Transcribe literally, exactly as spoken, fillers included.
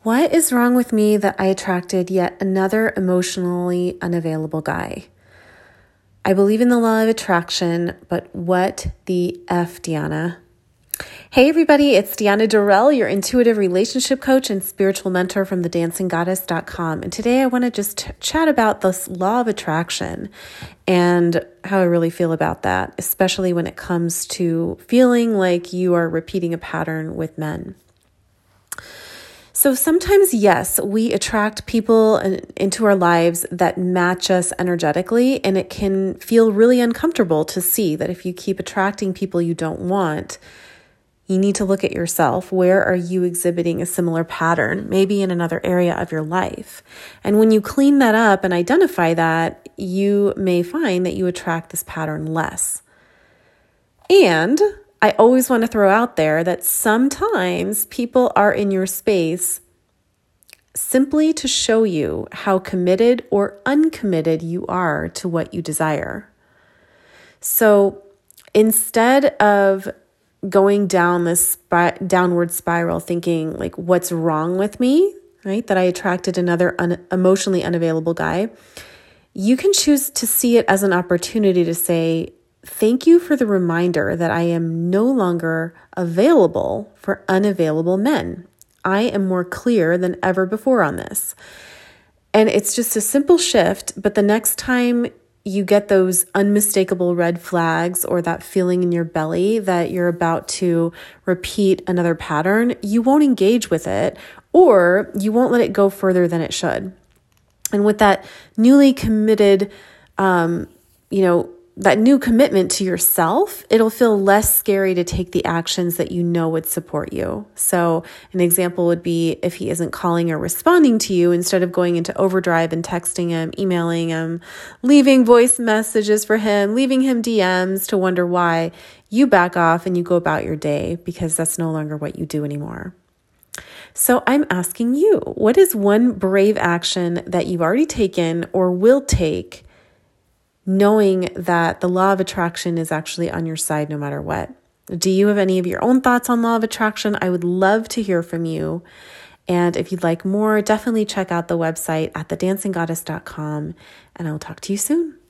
What is wrong with me that I attracted yet another emotionally unavailable guy? I believe in the law of attraction, but what the F, Deanna? Hey everybody, it's Deanna Durrell, your intuitive relationship coach and spiritual mentor from the dancing goddess dot com. And today I want to just t- chat about this law of attraction and how I really feel about that, especially when it comes to feeling like you are repeating a pattern with men. So sometimes, yes, we attract people into our lives that match us energetically, and it can feel really uncomfortable to see that if you keep attracting people you don't want, you need to look at yourself. Where are you exhibiting a similar pattern, maybe in another area of your life? And when you clean that up and identify that, you may find that you attract this pattern less. And I always want to throw out there that sometimes people are in your space simply to show you how committed or uncommitted you are to what you desire. So instead of going down this spi- downward spiral thinking like, what's wrong with me, right? That I attracted another un- emotionally unavailable guy. You can choose to see it as an opportunity to say, thank you for the reminder that I am no longer available for unavailable men. I am more clear than ever before on this. And it's just a simple shift, but the next time you get those unmistakable red flags or that feeling in your belly that you're about to repeat another pattern, you won't engage with it, or you won't let it go further than it should. And with that newly committed, um, you know, that new commitment to yourself, it'll feel less scary to take the actions that you know would support you. So an example would be if he isn't calling or responding to you, instead of going into overdrive and texting him, emailing him, leaving voice messages for him, leaving him D Ms to wonder why, you back off and you go about your day because that's no longer what you do anymore. So I'm asking you, what is one brave action that you've already taken or will take, knowing that the law of attraction is actually on your side no matter what? Do you have any of your own thoughts on law of attraction? I would love to hear from you. And if you'd like more, definitely check out the website at the dancing goddess dot com, and I'll talk to you soon.